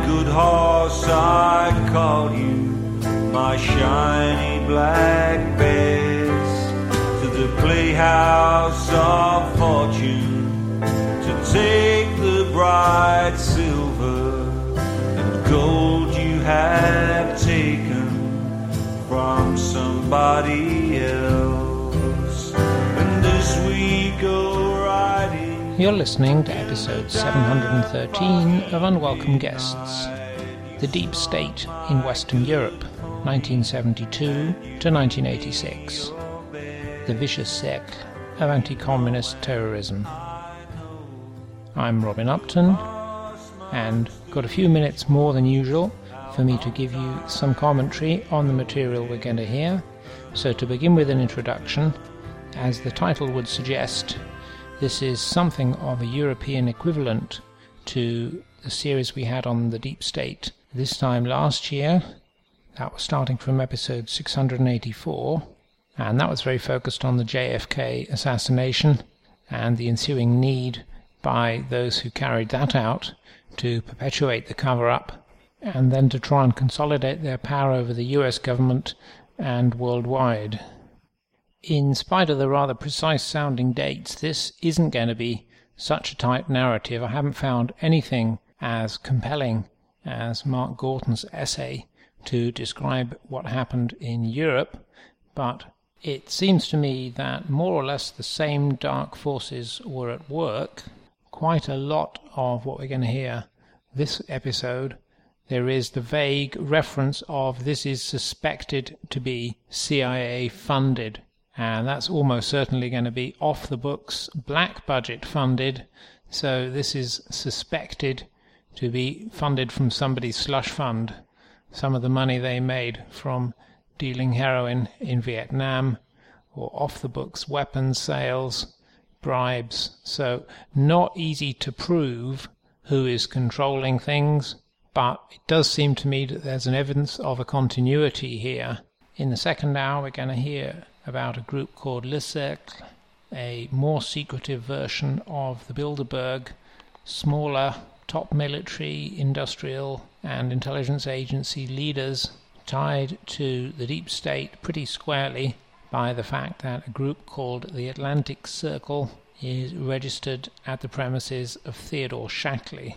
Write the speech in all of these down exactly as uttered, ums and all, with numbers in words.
good horse, I call you my shiny black bess, to the playhouse of fortune, to take the bright silver and gold you have taken from somebody else. And this we go riding. You're listening to episode seven hundred thirteen of Unwelcome Guests, The Deep State in Western Europe, nineteen seventy-two to nineteen eighty-six, the vicious circle of anti-communist terrorism. I'm Robin Upton, and got a few minutes more than usual for me to give you some commentary on the material we're going to hear. So to begin with an introduction, as the title would suggest, this is something of a European equivalent to the series we had on the Deep State this time last year. That was starting from episode six hundred eighty-four, and that was very focused on the J F K assassination and the ensuing need by those who carried that out to perpetuate the cover-up and then to try and consolidate their power over the U S government and worldwide. In spite of the rather precise-sounding dates, this isn't going to be such a tight narrative. I haven't found anything as compelling as Mark Gorton's essay to describe what happened in Europe, but it seems to me that more or less the same dark forces were at work. Quite a lot of what we're going to hear this episode, there is the vague reference of this is suspected to be C I A funded. And that's almost certainly going to be off the books, black budget funded. So this is suspected to be funded from somebody's slush fund. Some of the money they made from dealing heroin in Vietnam, or off the books weapons sales, bribes. So not easy to prove who is controlling things, but it does seem to me that there's an evidence of a continuity here. In the second hour we're going to hear about a group called Le Cercle, a more secretive version of the Bilderberg, smaller top military, industrial and intelligence agency leaders tied to the deep state pretty squarely by the fact that a group called the Atlantic Circle is registered at the premises of Theodore Shackley.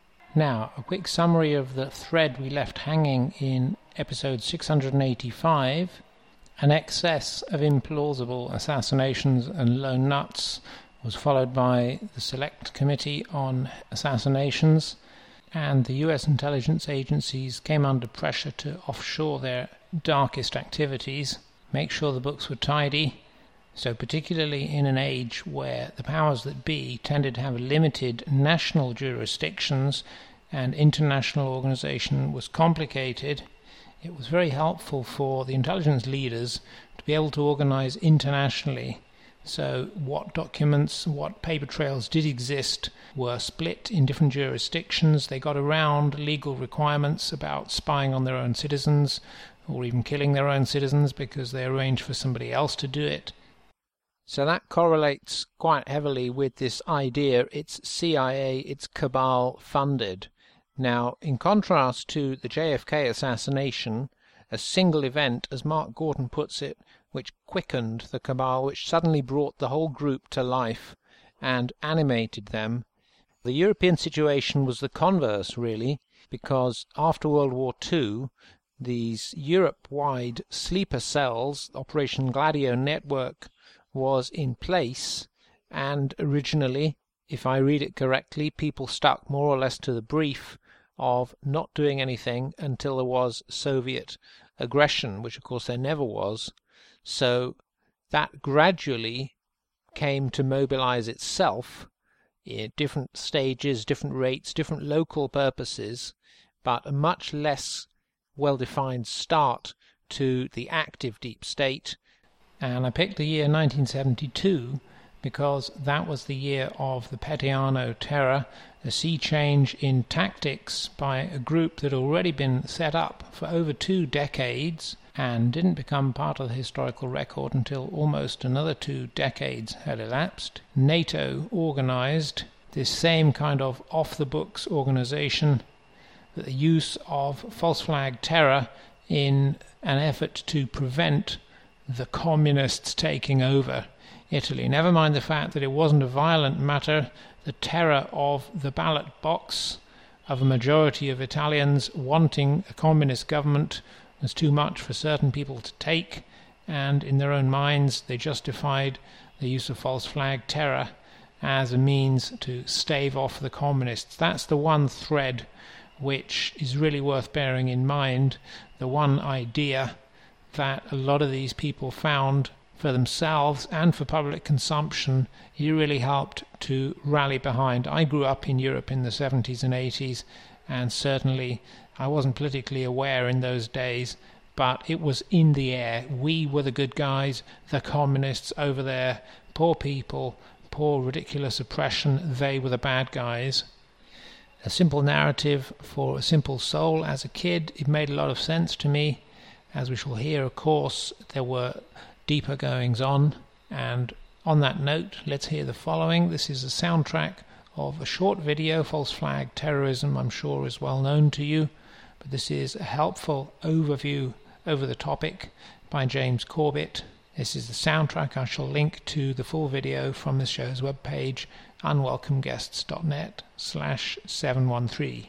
Now, a quick summary of the thread we left hanging in episode six hundred eighty-five. An excess of implausible assassinations and lone nuts was followed by the Select Committee on Assassinations, and the U S intelligence agencies came under pressure to offshore their darkest activities, make sure the books were tidy. So particularly in an age where the powers that be tended to have limited national jurisdictions and international organization was complicated, it was very helpful for the intelligence leaders to be able to organize internationally. So what documents, what paper trails did exist were split in different jurisdictions. They got around legal requirements about spying on their own citizens or even killing their own citizens because they arranged for somebody else to do it. So that correlates quite heavily with this idea it's C I A, it's cabal funded. Now, in contrast to the J F K assassination, a single event, as Mark Gorton puts it, which quickened the cabal, which suddenly brought the whole group to life and animated them, the European situation was the converse, really, because after World War Two, these Europe-wide sleeper cells, Operation Gladio network, was in place, and originally, if I read it correctly, people stuck more or less to the brief of not doing anything until there was Soviet aggression, which of course there never was. So that gradually came to mobilize itself in different stages, different rates, different local purposes, but a much less well-defined start to the active deep state. And I picked the year nineteen seventy-two because that was the year of the Petiano terror, a sea change in tactics by a group that had already been set up for over two decades and didn't become part of the historical record until almost another two decades had elapsed. NATO organized this same kind of off-the-books organization that the use of false flag terror in an effort to prevent the communists taking over Italy. Never mind the fact that it wasn't a violent matter, the terror of the ballot box of a majority of Italians wanting a communist government was too much for certain people to take, and in their own minds they justified the use of false flag terror as a means to stave off the communists. That's the one thread which is really worth bearing in mind, the one idea that a lot of these people found for themselves and for public consumption, he really helped to rally behind. I grew up in Europe in the seventies and eighties, and certainly I wasn't politically aware in those days, but it was in the air. We were the good guys, the communists over there, poor people, poor ridiculous oppression, they were the bad guys. A simple narrative for a simple soul. As a kid, it made a lot of sense to me. As we shall hear, of course, there were deeper goings on, and on that note, let's hear the following. This is a soundtrack of a short video. False flag terrorism, I'm sure, is well known to you, but this is a helpful overview over the topic by James Corbett. This is the soundtrack. I shall link to the full video from the show's webpage, unwelcomeguests.net slash 713.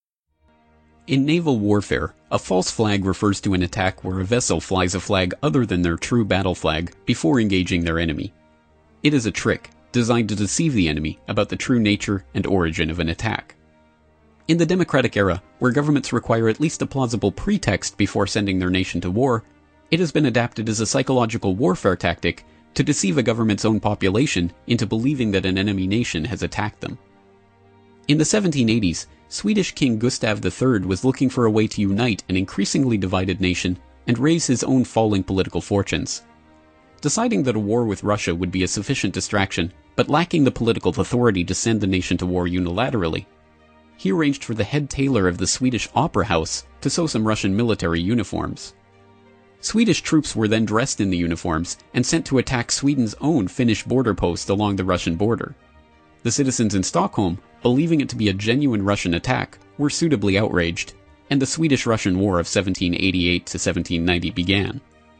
In naval warfare, a false flag refers to an attack where a vessel flies a flag other than their true battle flag before engaging their enemy. It is a trick designed to deceive the enemy about the true nature and origin of an attack. In the democratic era, where governments require at least a plausible pretext before sending their nation to war, it has been adapted as a psychological warfare tactic to deceive a government's own population into believing that an enemy nation has attacked them. In the seventeen eighties, Swedish King Gustav the Third was looking for a way to unite an increasingly divided nation and raise his own falling political fortunes. Deciding that a war with Russia would be a sufficient distraction, but lacking the political authority to send the nation to war unilaterally, he arranged for the head tailor of the Swedish Opera House to sew some Russian military uniforms. Swedish troops were then dressed in the uniforms and sent to attack Sweden's own Finnish border post along the Russian border. The citizens in Stockholm, believing it to be a genuine Russian attack, were suitably outraged, and the Swedish-Russian War of seventeen eighty-eight to seventeen ninety began.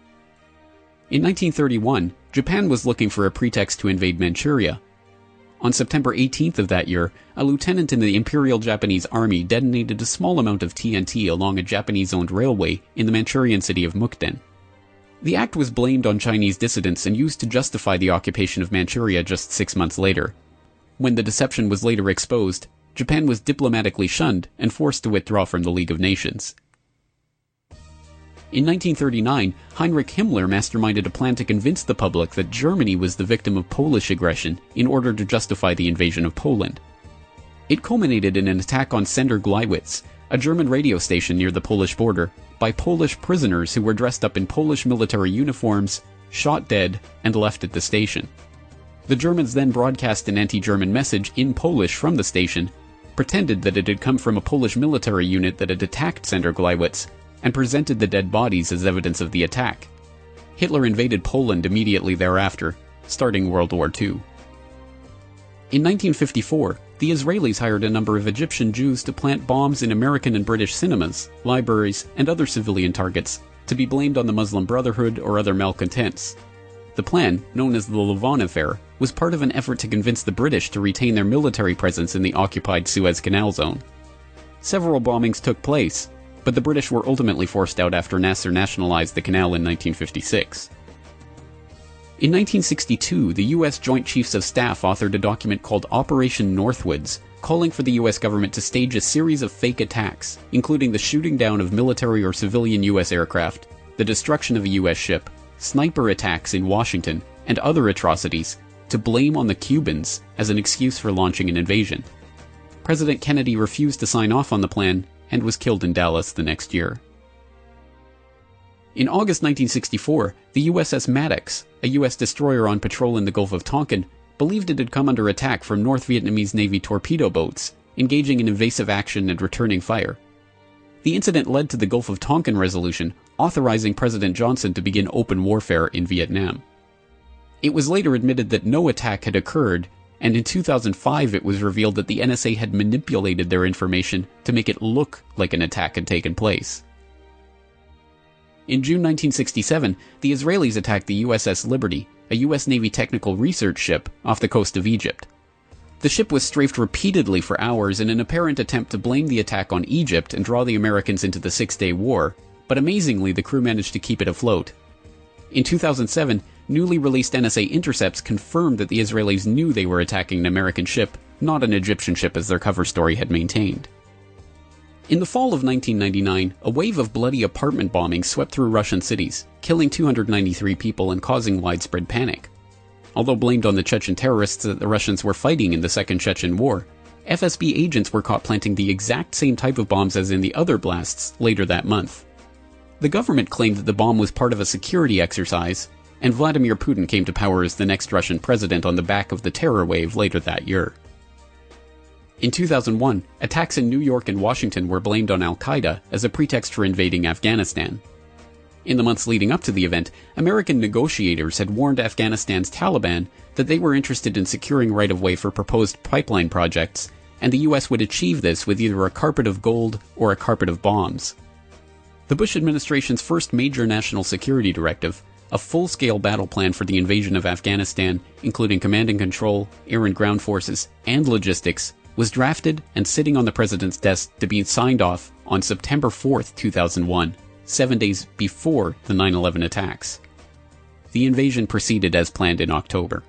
In nineteen thirty-one, Japan was looking for a pretext to invade Manchuria. On September eighteenth of that year, a lieutenant in the Imperial Japanese Army detonated a small amount of T N T along a Japanese-owned railway in the Manchurian city of Mukden. The act was blamed on Chinese dissidents and used to justify the occupation of Manchuria just six months later. When the deception was later exposed, Japan was diplomatically shunned and forced to withdraw from the League of Nations. In nineteen thirty-nine, Heinrich Himmler masterminded a plan to convince the public that Germany was the victim of Polish aggression in order to justify the invasion of Poland. It culminated in an attack on Sender Gleiwitz, a German radio station near the Polish border, by Polish prisoners who were dressed up in Polish military uniforms, shot dead, and left at the station. The Germans then broadcast an anti-German message in Polish from the station, pretended that it had come from a Polish military unit that had attacked Sender Gleiwitz, and presented the dead bodies as evidence of the attack. Hitler invaded Poland immediately thereafter, starting World War Two. In nineteen fifty-four, the Israelis hired a number of Egyptian Jews to plant bombs in American and British cinemas, libraries, and other civilian targets, to be blamed on the Muslim Brotherhood or other malcontents. The plan, known as the Lavon Affair, was part of an effort to convince the British to retain their military presence in the occupied Suez Canal zone. Several bombings took place, but the British were ultimately forced out after Nasser nationalized the canal in nineteen fifty-six. In nineteen sixty-two, the U S Joint Chiefs of Staff authored a document called Operation Northwoods, calling for the U S government to stage a series of fake attacks, including the shooting down of military or civilian U S aircraft, the destruction of a U S ship, sniper attacks in Washington, and other atrocities, to blame on the Cubans as an excuse for launching an invasion. President Kennedy refused to sign off on the plan and was killed in Dallas the next year. In August nineteen sixty-four, the U S S Maddox, a U S destroyer on patrol in the Gulf of Tonkin, believed it had come under attack from North Vietnamese Navy torpedo boats, engaging in evasive action and returning fire. The incident led to the Gulf of Tonkin resolution, authorizing President Johnson to begin open warfare in Vietnam. It was later admitted that no attack had occurred, and in two thousand five it was revealed that the N S A had manipulated their information to make it look like an attack had taken place. In June nineteen sixty-seven, the Israelis attacked the U S S Liberty, a U S Navy technical research ship off the coast of Egypt. The ship was strafed repeatedly for hours in an apparent attempt to blame the attack on Egypt and draw the Americans into the Six-Day War, but amazingly the crew managed to keep it afloat. In two thousand seven, newly released N S A intercepts confirmed that the Israelis knew they were attacking an American ship, not an Egyptian ship as their cover story had maintained. In the fall of nineteen ninety-nine, a wave of bloody apartment bombings swept through Russian cities, killing two hundred ninety-three people and causing widespread panic. Although blamed on the Chechen terrorists that the Russians were fighting in the Second Chechen War, F S B agents were caught planting the exact same type of bombs as in the other blasts later that month. The government claimed that the bomb was part of a security exercise, and Vladimir Putin came to power as the next Russian president on the back of the terror wave later that year. In two thousand one, attacks in New York and Washington were blamed on Al-Qaeda as a pretext for invading Afghanistan. In the months leading up to the event, American negotiators had warned Afghanistan's Taliban that they were interested in securing right-of-way for proposed pipeline projects, and the U S would achieve this with either a carpet of gold or a carpet of bombs. The Bush administration's first major national security directive, a full-scale battle plan for the invasion of Afghanistan, including command and control, air and ground forces, and logistics, was drafted and sitting on the president's desk to be signed off on September fourth, two thousand one, seven days before the nine eleven attacks. The invasion proceeded as planned in October.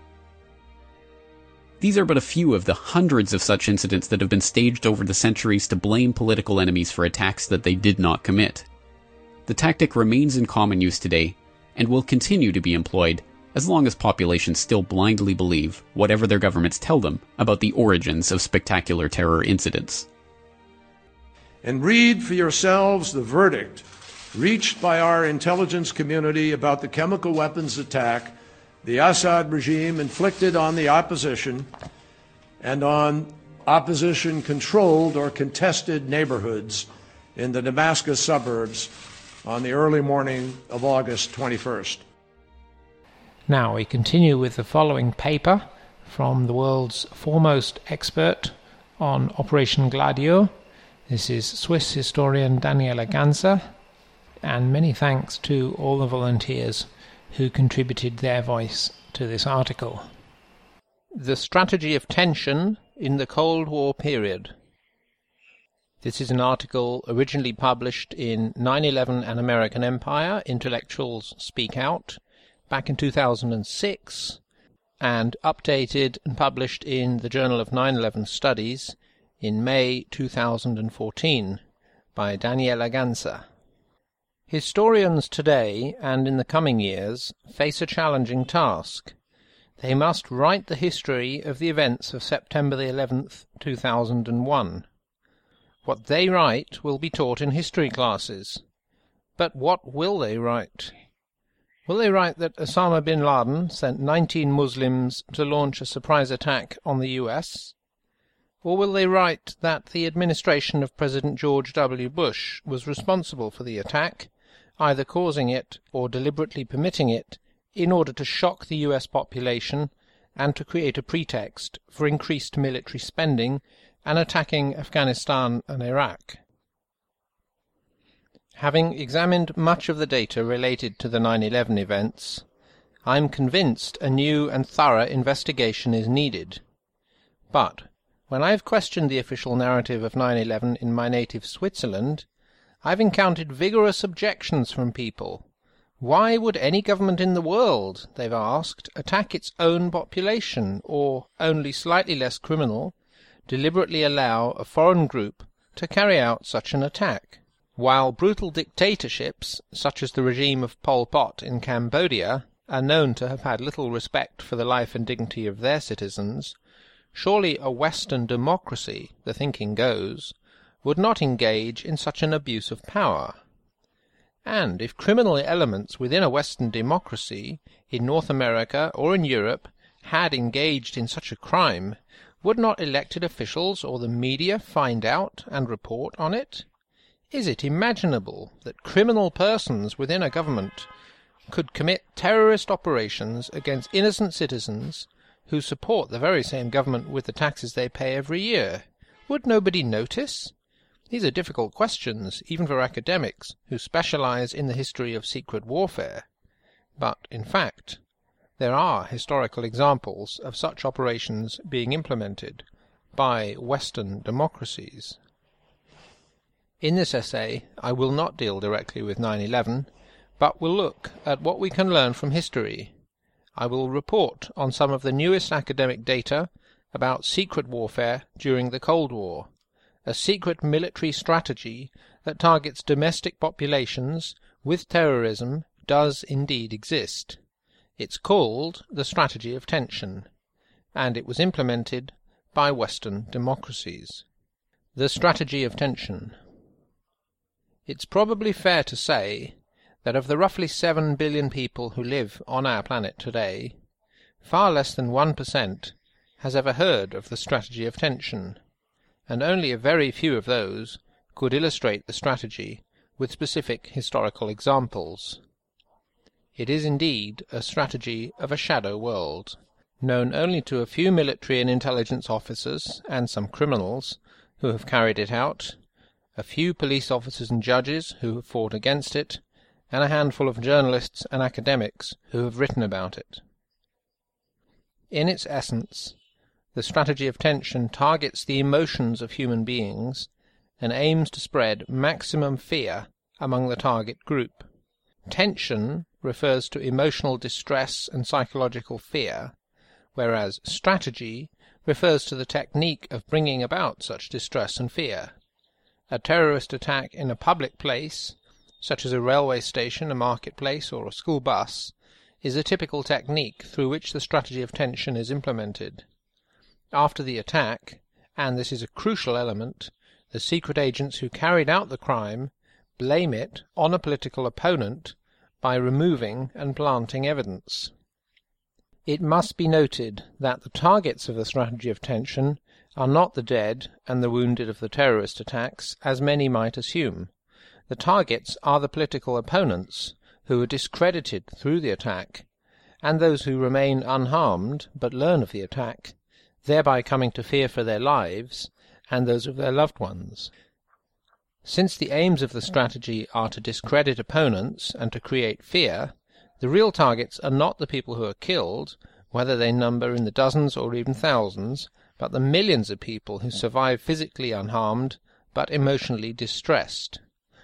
These are but a few of the hundreds of such incidents that have been staged over the centuries to blame political enemies for attacks that they did not commit. The tactic remains in common use today, and will continue to be employed as long as populations still blindly believe whatever their governments tell them about the origins of spectacular terror incidents. And read for yourselves the verdict reached by our intelligence community about the chemical weapons attack the Assad regime inflicted on the opposition and on opposition-controlled or contested neighborhoods in the Damascus suburbs on the early morning of August twenty-first. Now we continue with the following paper from the world's foremost expert on Operation Gladio. This is Swiss historian Daniela Ganser, and many thanks to all the volunteers who contributed their voice to this article. The Strategy of Tension in the Cold War Period. This is an article originally published in nine eleven An American Empire, Intellectuals Speak Out, back in two thousand six, and updated and published in the Journal of nine eleven Studies in May two thousand fourteen by Daniela Ganser. Historians today and in the coming years face a challenging task. They must write the history of the events of September the eleventh, two thousand one. What they write will be taught in history classes. But what will they write? Will they write that Osama bin Laden sent nineteen Muslims to launch a surprise attack on the U S? Or will they write that the administration of President George W. Bush was responsible for the attack, either causing it or deliberately permitting it, in order to shock the U S population and to create a pretext for increased military spending and attacking Afghanistan and Iraq? Having examined much of the data related to the nine eleven events, I am convinced a new and thorough investigation is needed. But when I have questioned the official narrative of nine eleven in my native Switzerland, I have encountered vigorous objections from people. Why would any government in the world, they've asked, attack its own population, or, only slightly less criminal, deliberately allow a foreign group to carry out such an attack? While brutal dictatorships, such as the regime of Pol Pot in Cambodia, are known to have had little respect for the life and dignity of their citizens, surely a Western democracy, the thinking goes, would not engage in such an abuse of power. And if criminal elements within a Western democracy, in North America or in Europe, had engaged in such a crime, would not elected officials or the media find out and report on it? Is it imaginable that criminal persons within a government could commit terrorist operations against innocent citizens who support the very same government with the taxes they pay every year. Would nobody notice? These are difficult questions, even for academics who specialize in the history of secret warfare. But, in fact, there are historical examples of such operations being implemented by Western democracies. In this essay, I will not deal directly with nine eleven, but will look at what we can learn from history. I will report on some of the newest academic data about secret warfare during the Cold War, a secret military strategy that targets domestic populations with terrorism does indeed exist. It's called the strategy of tension, and it was implemented by Western democracies. The strategy of tension. It's probably fair to say that of the roughly seven billion people who live on our planet today, far less than one percent has ever heard of the strategy of tension, and only a very few of those could illustrate the strategy with specific historical examples. It is indeed a strategy of a shadow world, known only to a few military and intelligence officers and some criminals who have carried it out, a few police officers and judges who have fought against it, and a handful of journalists and academics who have written about it. In its essence, the strategy of tension targets the emotions of human beings and aims to spread maximum fear among the target group. Tension refers to emotional distress and psychological fear, whereas strategy refers to the technique of bringing about such distress and fear. A terrorist attack in a public place, such as a railway station, a marketplace, or a school bus, is a typical technique through which the strategy of tension is implemented. After the attack, and this is a crucial element, the secret agents who carried out the crime blame it on a political opponent by removing and planting evidence. It must be noted that the targets of the strategy of tension are not the dead and the wounded of the terrorist attacks, as many might assume. The targets are the political opponents who are discredited through the attack, and those who remain unharmed but learn of the attack, thereby coming to fear for their lives and those of their loved ones. Since the aims of the strategy are to discredit opponents and to create fear, the real targets are not the people who are killed, whether they number in the dozens or even thousands, but the millions of people who survive physically unharmed but emotionally distressed.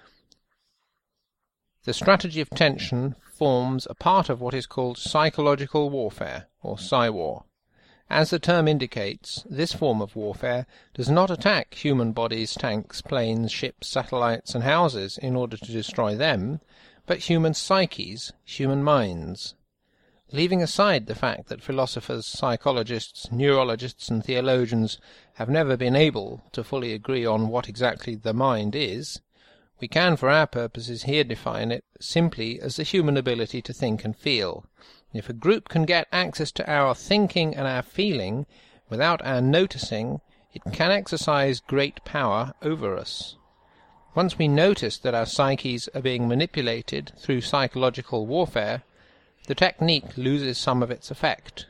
The strategy of tension forms a part of what is called psychological warfare, or psy-war. As the term indicates, this form of warfare does not attack human bodies, tanks, planes, ships, satellites, and houses in order to destroy them, but human psyches, human minds. Leaving aside the fact that philosophers, psychologists, neurologists, and theologians have never been able to fully agree on what exactly the mind is, we can for our purposes here define it simply as the human ability to think and feel. If a group can get access to our thinking and our feeling without our noticing, it can exercise great power over us. Once we notice that our psyches are being manipulated through psychological warfare, the technique loses some of its effect.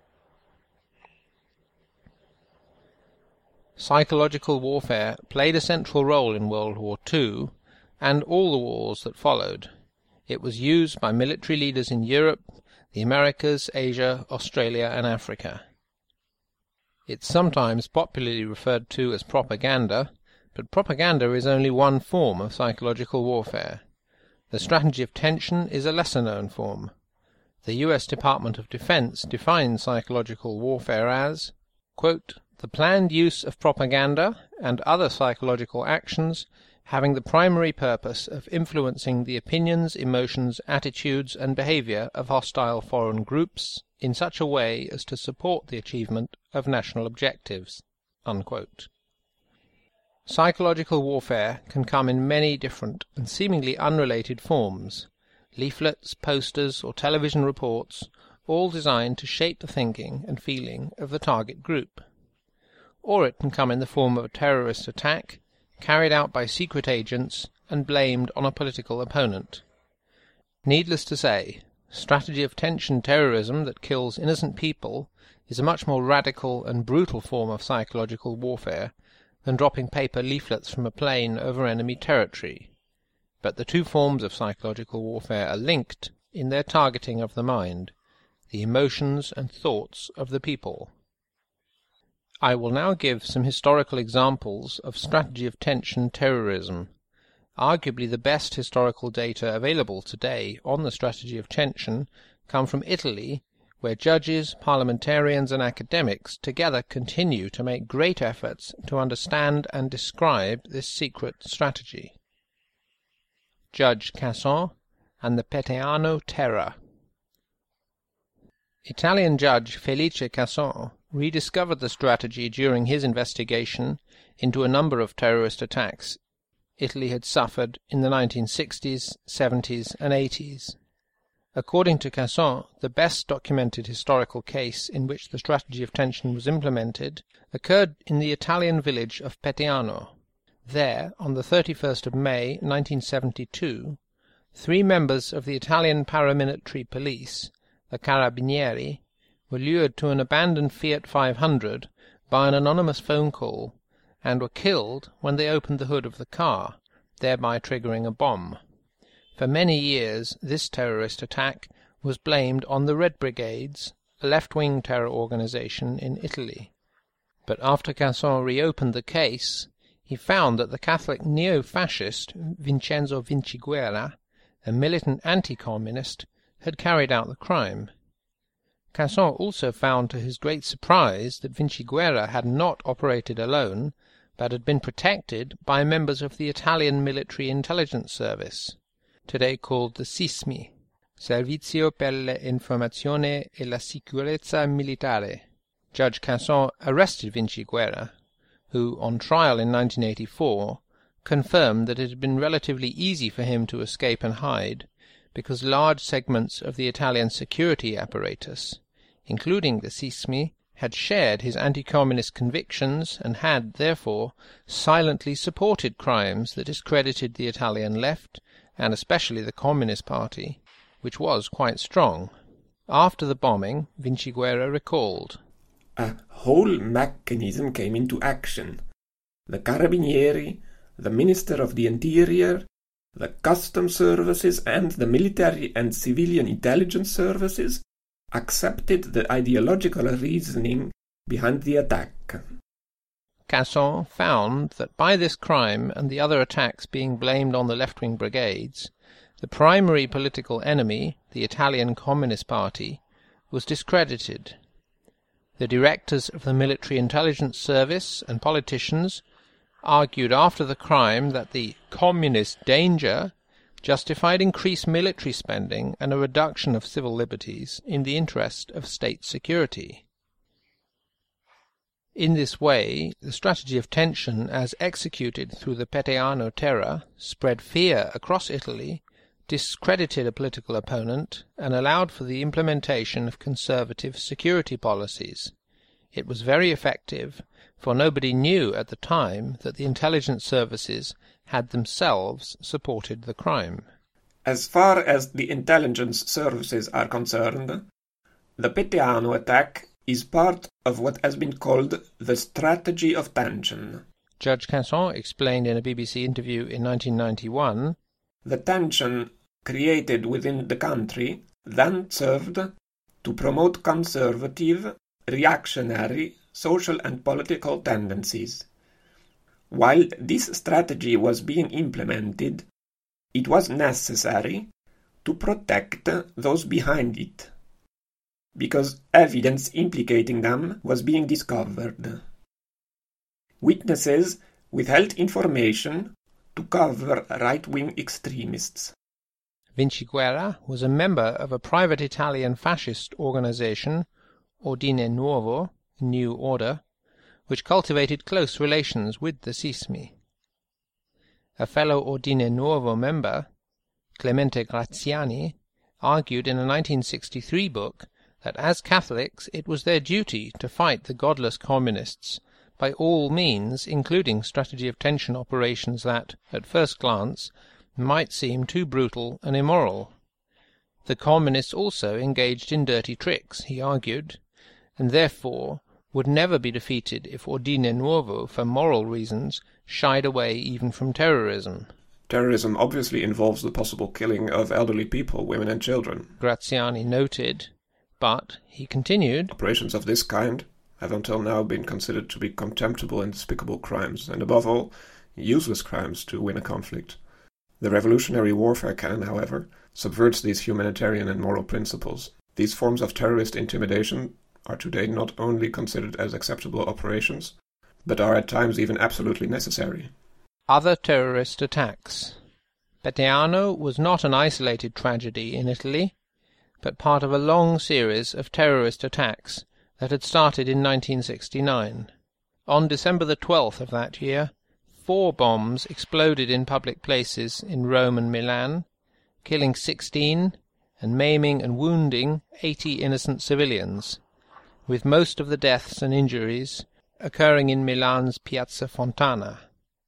Psychological warfare played a central role in World War Two and all the wars that followed. It was used by military leaders in Europe, the Americas, Asia, Australia, and Africa. It's sometimes popularly referred to as propaganda, but propaganda is only one form of psychological warfare. The strategy of tension is a lesser-known form. The U S Department of Defense defines psychological warfare as, quote, the planned use of propaganda and other psychological actions having the primary purpose of influencing the opinions, emotions, attitudes, and behavior of hostile foreign groups in such a way as to support the achievement of national objectives, unquote. Psychological warfare can come in many different and seemingly unrelated forms. Leaflets, posters, or television reports, all designed to shape the thinking and feeling of the target group. Or it can come in the form of a terrorist attack, carried out by secret agents and blamed on a political opponent. Needless to say, strategy of tension terrorism that kills innocent people is a much more radical and brutal form of psychological warfare than dropping paper leaflets from a plane over enemy territory. But the two forms of psychological warfare are linked in their targeting of the mind, the emotions and thoughts of the people. I will now give some historical examples of strategy of tension terrorism. Arguably the best historical data available today on the strategy of tension come from Italy, where judges, parliamentarians and academics together continue to make great efforts to understand and describe this secret strategy. Judge Casson and the Peteano Terror. Italian judge Felice Casson rediscovered the strategy during his investigation into a number of terrorist attacks Italy had suffered in the nineteen sixties, seventies and eighties. According to Casson, the best documented historical case in which the strategy of tension was implemented occurred in the Italian village of Peteano. There, on the thirty-first of May nineteen seventy-two, three members of the Italian paramilitary police, the Carabinieri, were lured to an abandoned Fiat five hundred by an anonymous phone call and were killed when they opened the hood of the car, thereby triggering a bomb. For many years this terrorist attack was blamed on the Red Brigades, a left-wing terror organization in Italy. But after Casson reopened the case, he found that the Catholic neo-fascist Vincenzo Vinciguerra, a militant anti-communist, had carried out the crime. Casson also found to his great surprise that Vinciguerra had not operated alone, but had been protected by members of the Italian military intelligence service, today called the SISMI, Servizio per l'informazione e la sicurezza militare. Judge Casson arrested Vinciguerra, who, on trial in nineteen eighty-four, confirmed that it had been relatively easy for him to escape and hide, because large segments of the Italian security apparatus, including the SISMI, had shared his anti-communist convictions and had, therefore, silently supported crimes that discredited the Italian left, and especially the Communist Party, which was quite strong. After the bombing, Vinciguerra recalled, "A whole mechanism came into action. The Carabinieri, the Minister of the Interior, the Customs Services and the military and civilian intelligence services accepted the ideological reasoning behind the attack." Casson found that by this crime and the other attacks being blamed on the left-wing brigades, the primary political enemy, the Italian Communist Party, was discredited. The directors of the military intelligence service and politicians argued after the crime that the communist danger justified increased military spending and a reduction of civil liberties in the interest of state security. In this way, the strategy of tension as executed through the Peteano Terror spread fear across Italy, discredited a political opponent, and allowed for the implementation of conservative security policies. It was very effective, for nobody knew at the time that the intelligence services had themselves supported the crime. As far as the intelligence services are concerned, the Peteano attack is part of what has been called the strategy of tension. Judge Casson explained in a B B C interview in nineteen ninety-one, "The tension created within the country then served to promote conservative, reactionary, social and political tendencies. While this strategy was being implemented, it was necessary to protect those behind it, because evidence implicating them was being discovered. Witnesses withheld information to cover right-wing extremists." Vinciguerra was a member of a private Italian fascist organization, Ordine Nuovo, New Order, which cultivated close relations with the SISMI. A fellow Ordine Nuovo member, Clemente Graziani, argued in a nineteen sixty-three book that as Catholics it was their duty to fight the godless communists by all means, including strategy of tension operations that, at first glance, might seem too brutal and immoral. The communists also engaged in dirty tricks, he argued, and therefore would never be defeated if Ordine Nuovo, for moral reasons, shied away even from terrorism. Terrorism obviously involves the possible killing of elderly people, women and children. Graziani noted, but, he continued, operations of this kind have until now been considered to be contemptible and despicable crimes, and above all, useless crimes to win a conflict. The revolutionary warfare canon, however, subverts these humanitarian and moral principles. These forms of terrorist intimidation are today not only considered as acceptable operations, but are at times even absolutely necessary. Other terrorist attacks. Bettiano was not an isolated tragedy in Italy, but part of a long series of terrorist attacks that had started in nineteen sixty-nine. On December the twelfth of that year, four bombs exploded in public places in Rome and Milan, killing sixteen and maiming and wounding eighty innocent civilians, with most of the deaths and injuries occurring in Milan's Piazza Fontana.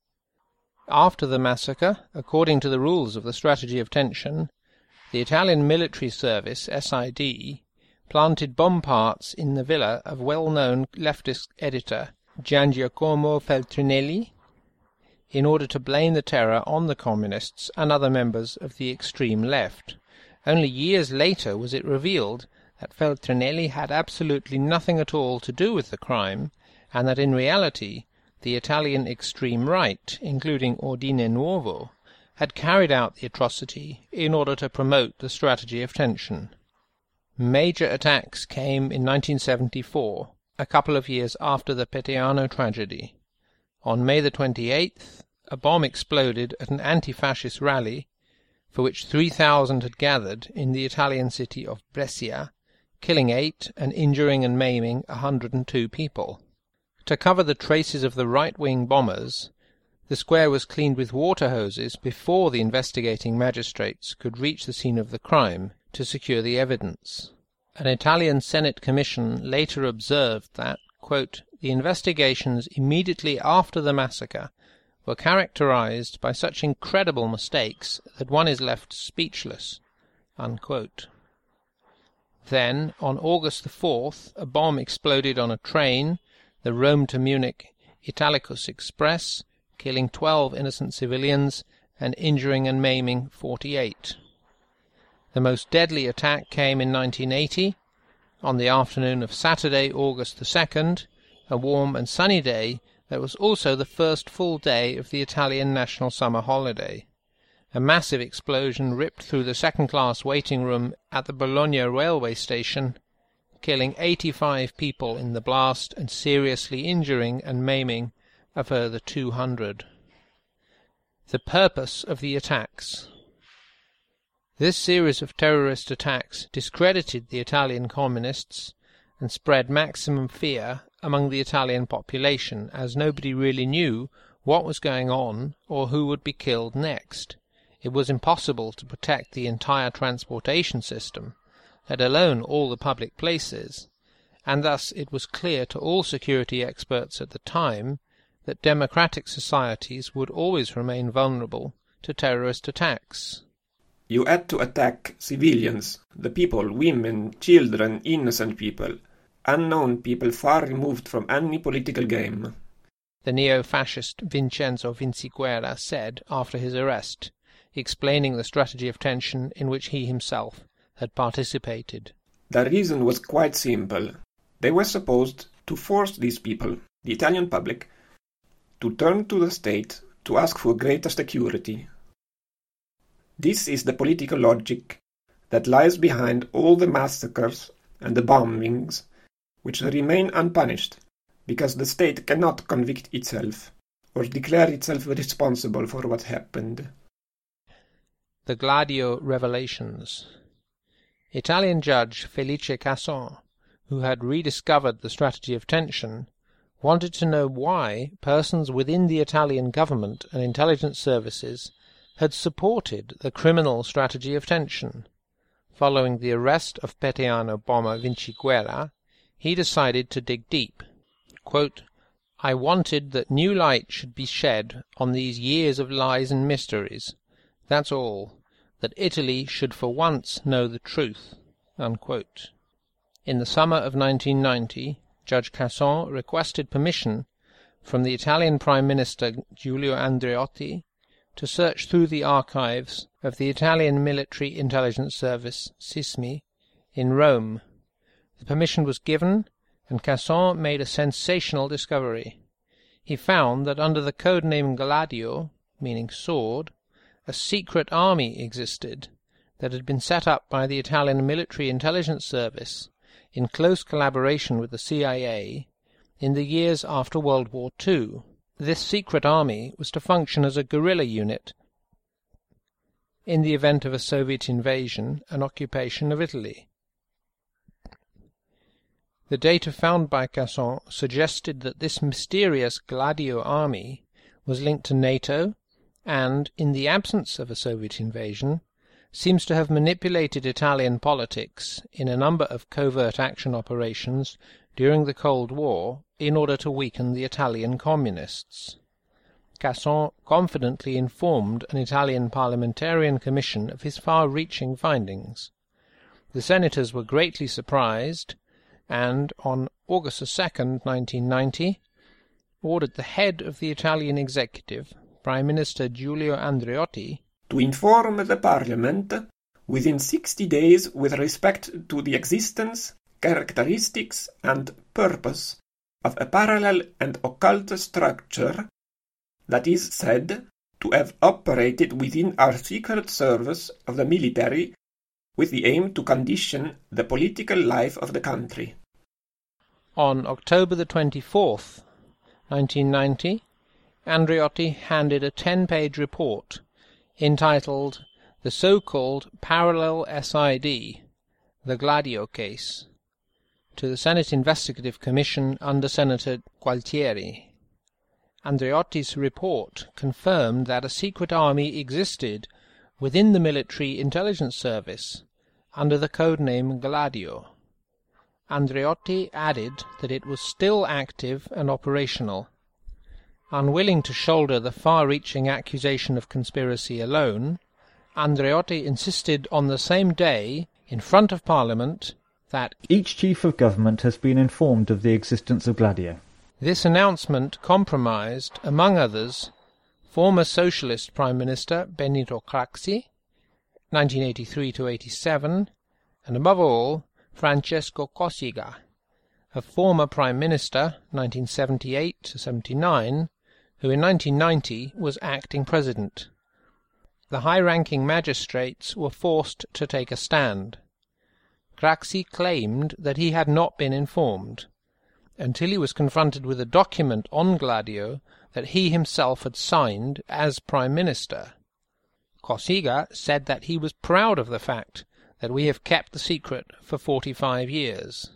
After the massacre, according to the rules of the strategy of tension, the Italian Military Service, S I D, planted bomb parts in the villa of well-known leftist editor Giangiacomo Feltrinelli in order to blame the terror on the communists and other members of the extreme left. Only years later was it revealed that Feltrinelli had absolutely nothing at all to do with the crime, and that in reality the Italian extreme right, including Ordine Nuovo, had carried out the atrocity in order to promote the strategy of tension. Major attacks came in nineteen seventy-four, a couple of years after the Pettiano tragedy. On May the twenty-eighth, a bomb exploded at an anti-fascist rally, for which three thousand had gathered in the Italian city of Brescia, killing eight and injuring and maiming a hundred and two people. To cover the traces of the right-wing bombers, the square was cleaned with water hoses before the investigating magistrates could reach the scene of the crime to secure the evidence. An Italian Senate commission later observed that, quote, the investigations immediately after the massacre were characterized by such incredible mistakes that one is left speechless, unquote. Then, on August the fourth, a bomb exploded on a train, the Rome to Munich Italicus Express, killing twelve innocent civilians and injuring and maiming forty-eight. The most deadly attack came in nineteen eighty, on the afternoon of Saturday, August the second, a warm and sunny day that was also the first full day of the Italian national summer holiday. A massive explosion ripped through the second-class waiting room at the Bologna railway station, killing eighty-five people in the blast and seriously injuring and maiming a further two hundred. The purpose of the attacks. This series of terrorist attacks discredited the Italian communists and spread maximum fear among the Italian population, as nobody really knew what was going on or who would be killed next. It was impossible to protect the entire transportation system, let alone all the public places, and thus it was clear to all security experts at the time that democratic societies would always remain vulnerable to terrorist attacks. You had to attack civilians, the people, women, children, innocent people, unknown people far removed from any political game. The neo-fascist Vincenzo Vinciguerra said after his arrest, explaining the strategy of tension in which he himself had participated. The reason was quite simple. They were supposed to force these people, the Italian public, to turn to the state to ask for greater security. This is the political logic that lies behind all the massacres and the bombings which remain unpunished, because the state cannot convict itself or declare itself responsible for what happened. The Gladio Revelations. Italian judge Felice Casson, who had rediscovered the strategy of tension, wanted to know why persons within the Italian government and intelligence services had supported the criminal strategy of tension. Following the arrest of Pettiano bomber Vinciguerra, he decided to dig deep. Quote, I wanted that new light should be shed on these years of lies and mysteries. That's all. that Italy should for once know the truth." Unquote. In the summer of nineteen ninety, Judge Casson requested permission from the Italian Prime Minister Giulio Andreotti to search through the archives of the Italian Military Intelligence Service, SISMI, in Rome. The permission was given, and Casson made a sensational discovery. He found that under the code name Gladio, meaning sword, a secret army existed that had been set up by the Italian Military Intelligence Service in close collaboration with the C I A in the years after World War Two. This secret army was to function as a guerrilla unit in the event of a Soviet invasion and occupation of Italy. The data found by Casson suggested that this mysterious Gladio army was linked to NATO and, in the absence of a Soviet invasion, seems to have manipulated Italian politics in a number of covert action operations during the Cold War in order to weaken the Italian communists. Casson confidently informed an Italian parliamentarian commission of his far-reaching findings. The senators were greatly surprised and, on August second, nineteen ninety, ordered the head of the Italian executive, Prime Minister Giulio Andreotti, to inform the Parliament within sixty days with respect to the existence, characteristics, and purpose of a parallel and occult structure that is said to have operated within our secret service of the military with the aim to condition the political life of the country. On October the twenty-fourth, nineteen ninety, Andreotti handed a ten-page report entitled The So-Called Parallel S I D, the Gladio Case, to the Senate Investigative Commission under Senator Gualtieri. Andreotti's report confirmed that a secret army existed within the military intelligence service under the code name Gladio. Andreotti added that it was still active and operational. Unwilling to shoulder the far-reaching accusation of conspiracy alone, Andreotti insisted on the same day, in front of Parliament, that each chief of government has been informed of the existence of Gladio. This announcement compromised, among others, former Socialist Prime Minister Benito Craxi, nineteen eighty-three to eighty-seven, and above all, Francesco Cossiga, a former Prime Minister, nineteen seventy-eight to seventy-nine, who in nineteen ninety was acting President. The high-ranking magistrates were forced to take a stand. Craxi claimed that he had not been informed, until he was confronted with a document on Gladio that he himself had signed as Prime Minister. Cossiga said that he was proud of the fact that we have kept the secret for forty-five years.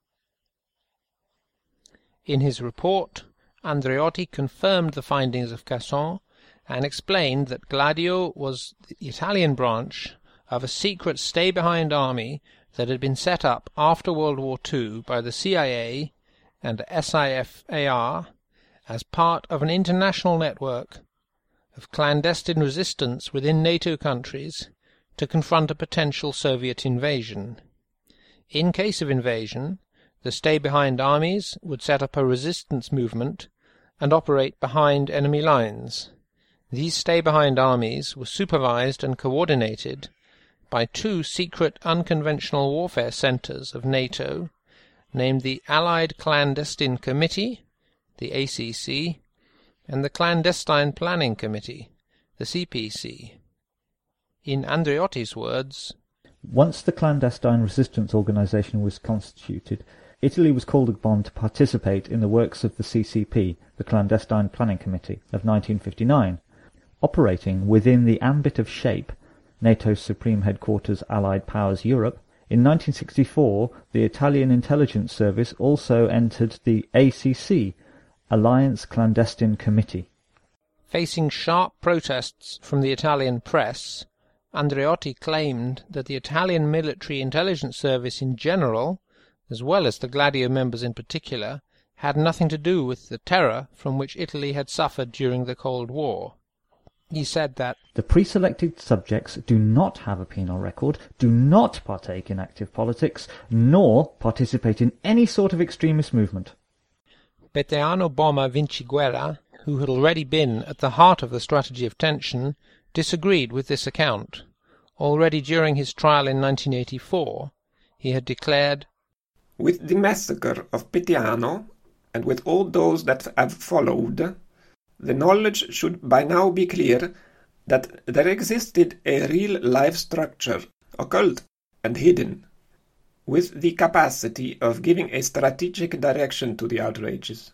In his report, Andreotti confirmed the findings of Casson and explained that Gladio was the Italian branch of a secret stay-behind army that had been set up after World War Two by the C I A and S I F A R as part of an international network of clandestine resistance within NATO countries to confront a potential Soviet invasion. In case of invasion, the stay-behind armies would set up a resistance movement and operate behind enemy lines. These stay-behind armies were supervised and coordinated by two secret unconventional warfare centres of NATO, named the Allied Clandestine Committee, the A C C, and the Clandestine Planning Committee, the C P C. In Andreotti's words, once the clandestine resistance organisation was constituted, Italy was called upon to participate in the works of the C C P, the Clandestine Planning Committee, of nineteen fifty-nine, operating within the ambit of SHAPE, NATO's Supreme Headquarters Allied Powers Europe. In nineteen sixty-four, the Italian Intelligence Service also entered the A C C, Alliance Clandestine Committee. Facing sharp protests from the Italian press, Andreotti claimed that the Italian Military Intelligence Service in general, as well as the Gladio members in particular, had nothing to do with the terror from which Italy had suffered during the Cold War. He said that the pre-selected subjects do not have a penal record, do not partake in active politics, nor participate in any sort of extremist movement. Beteano Boma Vinciguerra, who had already been at the heart of the strategy of tension, disagreed with this account. Already during his trial in nineteen eighty-four, he had declared, "With the massacre of Beteano, and with all those that have followed, the knowledge should by now be clear that there existed a real life structure, occult and hidden, with the capacity of giving a strategic direction to the outrages.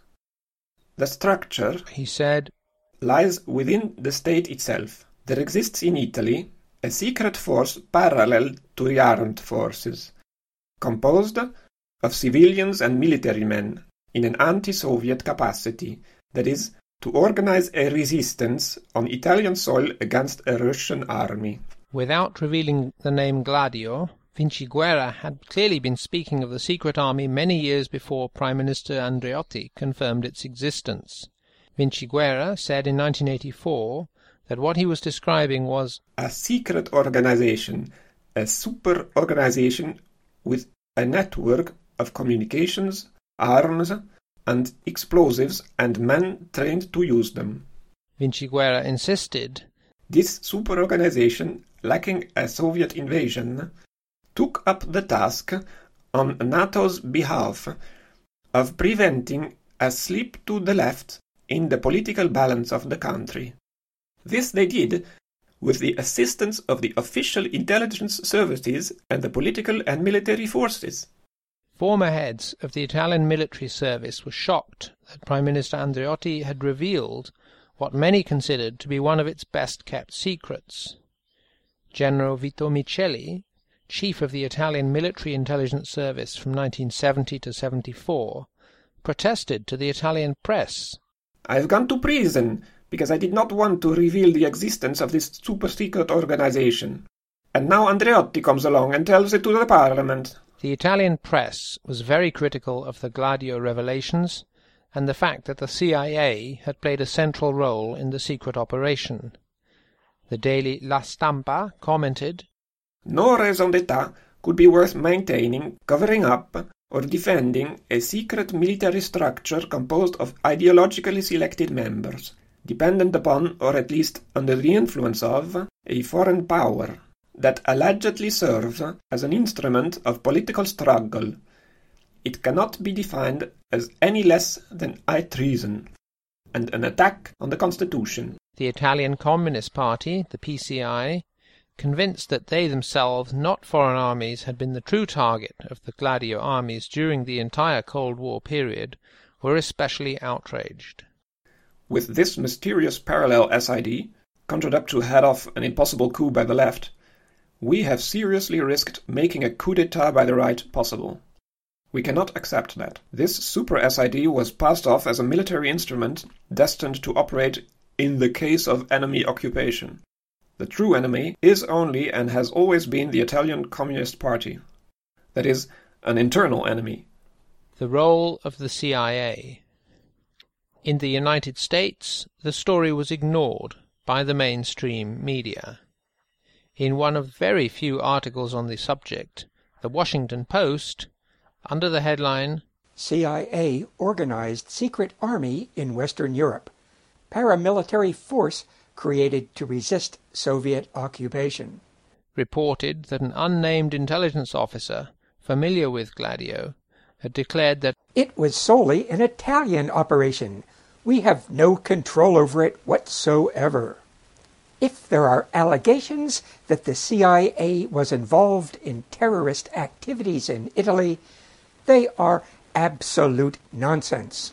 The structure," he said, "lies within the state itself. There exists in Italy a secret force parallel to the armed forces, composed of civilians and military men in an anti-Soviet capacity, that is, to organize a resistance on Italian soil against a Russian army." Without revealing the name Gladio, Vinciguerra had clearly been speaking of the secret army many years before Prime Minister Andreotti confirmed its existence. Vinciguerra said in nineteen eighty-four that what he was describing was a secret organization, a super-organization with a network of communications, arms, and explosives and men trained to use them. Vinciguerra insisted this super-organization, lacking a Soviet invasion, took up the task on NATO's behalf of preventing a slip to the left in the political balance of the country. This they did with the assistance of the official intelligence services and the political and military forces. Former heads of the Italian military service were shocked that Prime Minister Andreotti had revealed what many considered to be one of its best-kept secrets. General Vito Micheli, chief of the Italian military intelligence service from nineteen seventy to seventy-four, protested to the Italian press. "I have gone to prison because I did not want to reveal the existence of this super-secret organization. And now Andreotti comes along and tells it to the parliament." The Italian press was very critical of the Gladio revelations and the fact that the C I A had played a central role in the secret operation. The daily La Stampa commented, "No raison d'etat could be worth maintaining, covering up, or defending a secret military structure composed of ideologically selected members, dependent upon, or at least under the influence of, a foreign power that allegedly serves as an instrument of political struggle. It cannot be defined as any less than high treason, and an attack on the Constitution." The Italian Communist Party, the P C I, convinced that they themselves, not foreign armies, had been the true target of the Gladio armies during the entire Cold War period, were especially outraged. With this mysterious parallel S I D, conjured up to head off an impossible coup by the left, we have seriously risked making a coup d'etat by the right possible. We cannot accept that. This super S I D was passed off as a military instrument destined to operate in the case of enemy occupation. The true enemy is only and has always been the Italian Communist Party. That is, an internal enemy. The role of the C I A. In the United States, the story was ignored by the mainstream media. In one of very few articles on the subject, The Washington Post, under the headline, "C I A Organized Secret Army in Western Europe, Paramilitary Force Created to Resist Soviet Occupation," reported that an unnamed intelligence officer familiar with Gladio had declared that "It was solely an Italian operation. We have no control over it whatsoever. If there are allegations that the C I A was involved in terrorist activities in Italy, they are absolute nonsense."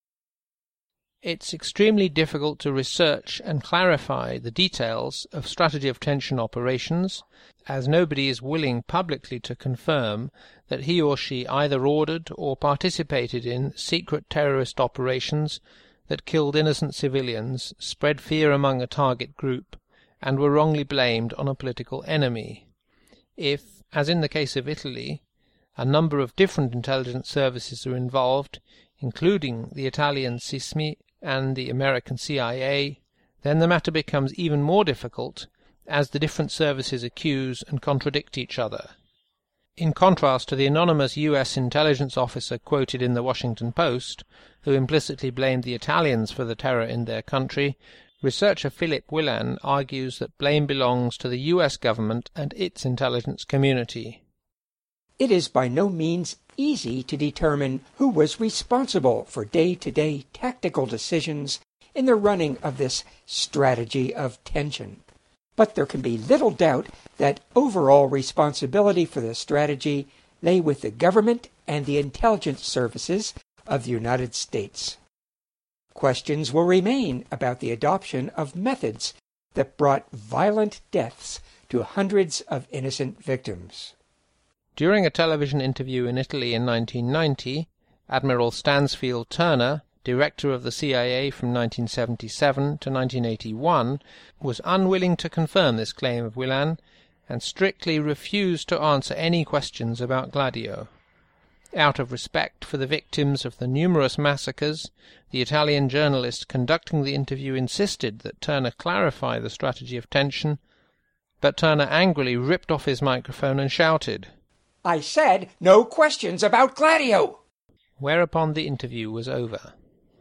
It's extremely difficult to research and clarify the details of strategy of tension operations, as nobody is willing publicly to confirm that he or she either ordered or participated in secret terrorist operations that killed innocent civilians, spread fear among a target group, and were wrongly blamed on a political enemy. If, as in the case of Italy, a number of different intelligence services are involved, including the Italian SISMI and the American C I A, Then the matter becomes even more difficult as the different services accuse and contradict each other. In contrast to the anonymous U S intelligence officer quoted in the Washington Post, who implicitly blamed the Italians for the terror in their country, researcher Philip Whelan argues that blame belongs to the U S government and its intelligence community. It is by no means easy to determine who was responsible for day-to-day tactical decisions in the running of this strategy of tension. But there can be little doubt that overall responsibility for the strategy lay with the government and the intelligence services of the United States. Questions will remain about the adoption of methods that brought violent deaths to hundreds of innocent victims. During a television interview in Italy in nineteen ninety, Admiral Stansfield Turner, director of the C I A from nineteen seventy-seven to nineteen eighty-one, was unwilling to confirm this claim of Whelan and strictly refused to answer any questions about Gladio. Out of respect for the victims of the numerous massacres, the Italian journalist conducting the interview insisted that Turner clarify the strategy of tension, but Turner angrily ripped off his microphone and shouted, "I said no questions about Gladio!" Whereupon the interview was over.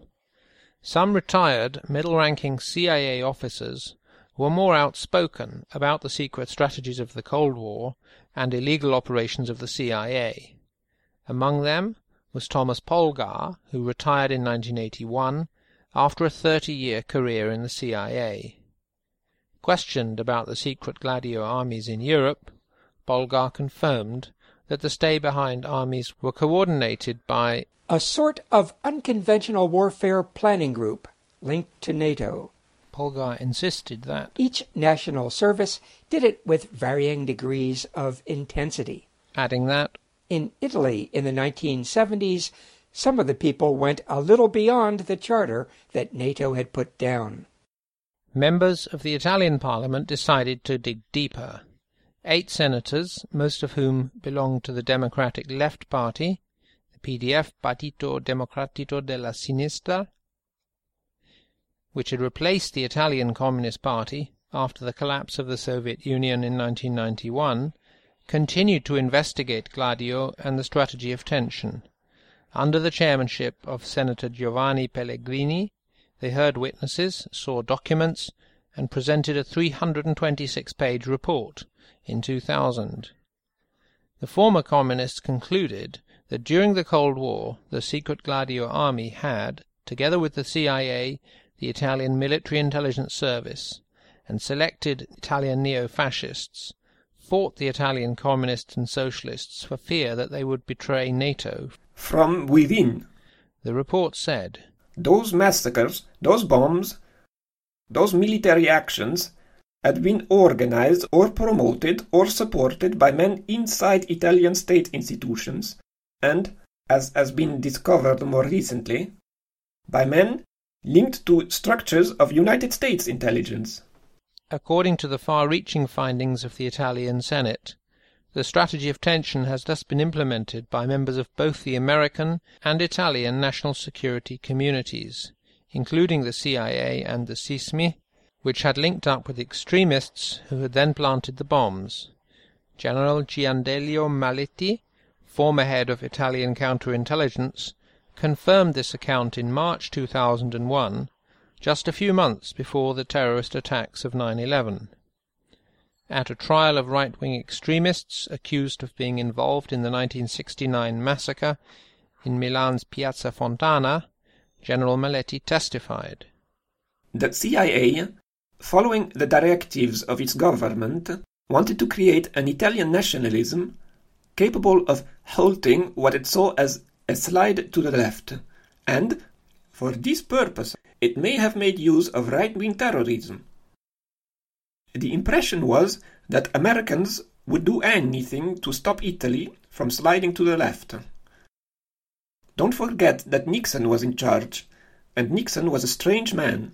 Some retired, middle-ranking C I A officers were more outspoken about the secret strategies of the Cold War and illegal operations of the C I A. Among them was Thomas Polgar, who retired in nineteen eighty-one after a thirty-year career in the C I A. Questioned about the secret Gladio armies in Europe, Polgar confirmed that the stay-behind armies were coordinated by a sort of unconventional warfare planning group linked to NATO. Polgar insisted that each national service did it with varying degrees of intensity, adding that in Italy in the nineteen seventies, some of the people went a little beyond the charter that NATO had put down. Members of the Italian Parliament decided to dig deeper. Eight senators, most of whom belonged to the Democratic Left Party, the P D F Partito Democratico della Sinistra, which had replaced the Italian Communist Party after the collapse of the Soviet Union in nineteen ninety-one, continued to investigate Gladio and the strategy of tension. Under the chairmanship of Senator Giovanni Pellegrini, they heard witnesses, saw documents, and presented a three hundred twenty-six page report in two thousand. The former communists concluded that during the Cold War the secret Gladio army had, together with the C I A, the Italian Military Intelligence Service, and selected Italian neo-fascists, fought the Italian communists and socialists for fear that they would betray NATO from within. The report said, "Those massacres, those bombs, those military actions had been organized or promoted or supported by men inside Italian state institutions and, as has been discovered more recently, by men linked to structures of United States intelligence." According to the far-reaching findings of the Italian Senate, the strategy of tension has thus been implemented by members of both the American and Italian national security communities, including the C I A and the SISMI, which had linked up with extremists who had then planted the bombs. General Giandelio Maletti, former head of Italian counterintelligence, confirmed this account in March two thousand one, just a few months before the terrorist attacks of nine eleven. At a trial of right-wing extremists accused of being involved in the nineteen sixty-nine massacre in Milan's Piazza Fontana, General Maletti testified. The C I A, following the directives of its government, wanted to create an Italian nationalism capable of halting what it saw as a slide to the left, and, for this purpose, it may have made use of right-wing terrorism. The impression was that Americans would do anything to stop Italy from sliding to the left. Don't forget that Nixon was in charge, and Nixon was a strange man.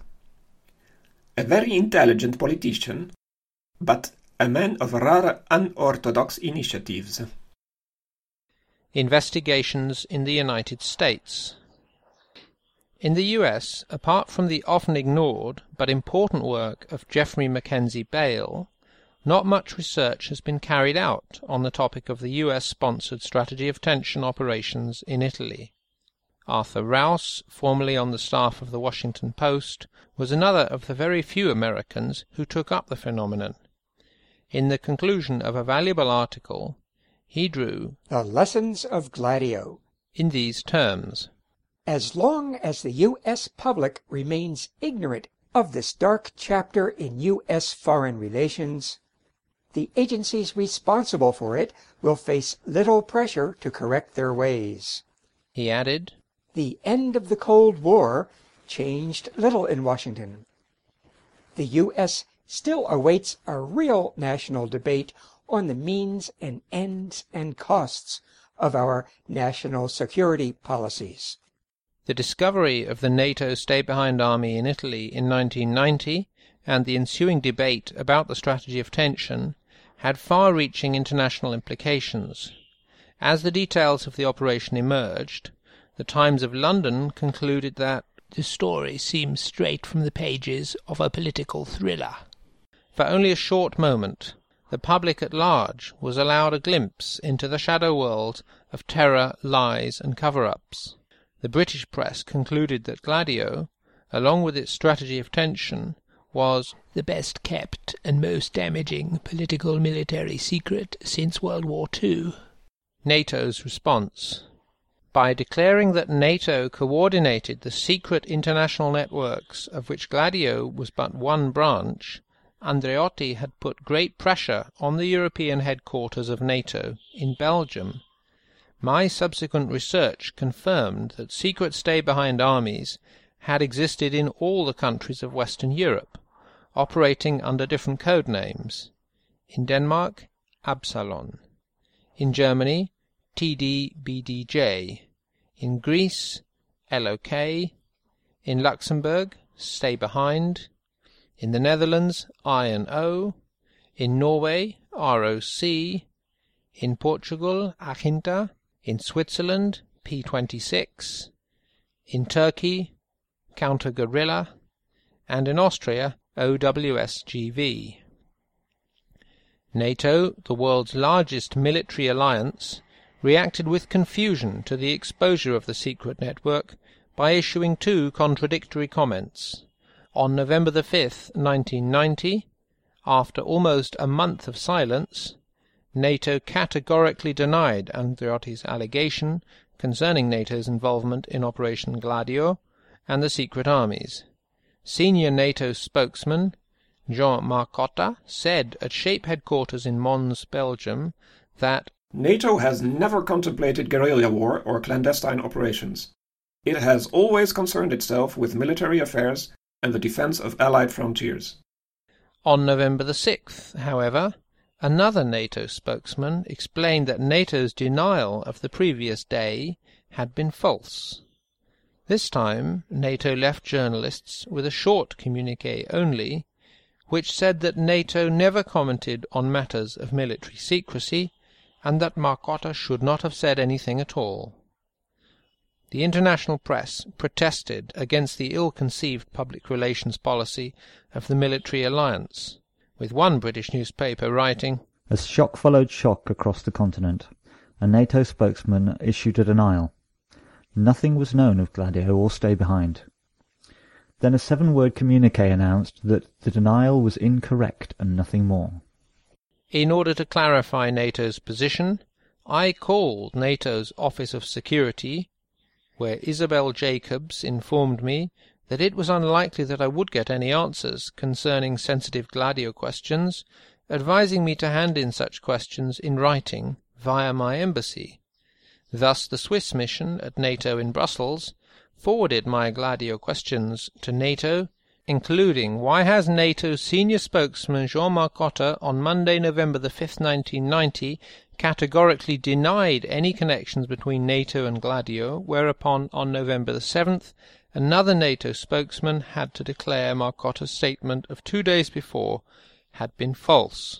A very intelligent politician, but a man of rare unorthodox initiatives. Investigations in the United States. In the U S, apart from the often ignored but important work of Jeffrey Mackenzie Bale, not much research has been carried out on the topic of the U S-sponsored strategy of tension operations in Italy. Arthur Rouse, formerly on the staff of the Washington Post, was another of the very few Americans who took up the phenomenon. In the conclusion of a valuable article, he drew The Lessons of Gladio in these terms. As long as the U S public remains ignorant of this dark chapter in U S foreign relations, the agencies responsible for it will face little pressure to correct their ways. He added, The end of the Cold War changed little in Washington. The U S still awaits a real national debate on the means and ends and costs of our national security policies. The discovery of the NATO stay-behind army in Italy in nineteen ninety and the ensuing debate about the strategy of tension had far-reaching international implications. As the details of the operation emerged, the Times of London concluded that the story seems straight from the pages of a political thriller. For only a short moment, the public at large was allowed a glimpse into the shadow world of terror, lies, and cover-ups. The British press concluded that Gladio, along with its strategy of tension, was the best-kept and most damaging political military secret since World War Two. NATO's response. By declaring that NATO coordinated the secret international networks of which Gladio was but one branch, Andreotti had put great pressure on the European headquarters of NATO in Belgium. My subsequent research confirmed that secret stay-behind armies had existed in all the countries of Western Europe, operating under different code names. In Denmark, Absalon. In Germany, T D B D J. In Greece, L O K. In Luxembourg, Stay Behind. In the Netherlands, I and O. In Norway, R O C. In Portugal, Aginta. In Switzerland, P twenty-six. In Turkey, Counter-Guerrilla. And in Austria, O W S G V. NATO, the world's largest military alliance, reacted with confusion to the exposure of the secret network by issuing two contradictory comments. On November the fifth, nineteen ninety, after almost a month of silence, NATO categorically denied Andreotti's allegation concerning NATO's involvement in Operation Gladio and the secret armies. Senior NATO spokesman Jean Marcotta said at SHAPE headquarters in Mons, Belgium, that NATO has never contemplated guerrilla war or clandestine operations. It has always concerned itself with military affairs and the defense of Allied frontiers. On November the sixth, however, another NATO spokesman explained that NATO's denial of the previous day had been false. This time NATO left journalists with a short communiqué only, which said that NATO never commented on matters of military secrecy, and that Marcotta should not have said anything at all. The international press protested against the ill-conceived public relations policy of the military alliance, with one British newspaper writing, As shock followed shock across the continent, a NATO spokesman issued a denial. Nothing was known of Gladio or Stay Behind. Then a seven-word communiqué announced that the denial was incorrect and nothing more. In order to clarify NATO's position, I called NATO's Office of Security, where Isabel Jacobs informed me that it was unlikely that I would get any answers concerning sensitive Gladio questions, advising me to hand in such questions in writing via my embassy. Thus the Swiss mission at NATO in Brussels forwarded my Gladio questions to NATO, including why has NATO's senior spokesman Jean Marcotta on Monday, November the fifth, nineteen ninety, categorically denied any connections between NATO and Gladio, whereupon on November the seventh another NATO spokesman had to declare Marcotta's statement of two days before had been false.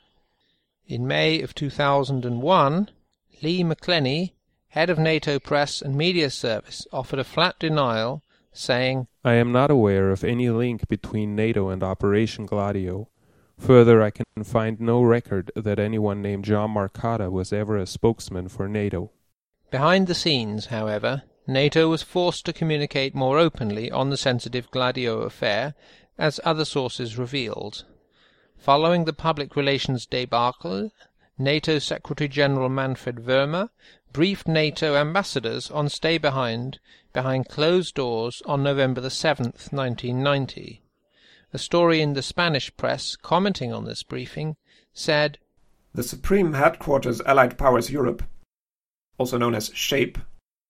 In May of two thousand one, Lee McClenny, head of NATO Press and Media Service, offered a flat denial, saying, I am not aware of any link between NATO and Operation Gladio. Further, I can find no record that anyone named Jean Marcotte was ever a spokesman for NATO. Behind the scenes, however, NATO was forced to communicate more openly on the sensitive Gladio affair, as other sources revealed. Following the public relations debacle, NATO Secretary-General Manfred Wöhrmer briefed NATO ambassadors on stay-behind behind closed doors on November the seventh, nineteen ninety. A story in the Spanish press commenting on this briefing said, The Supreme Headquarters Allied Powers Europe, also known as SHAPE,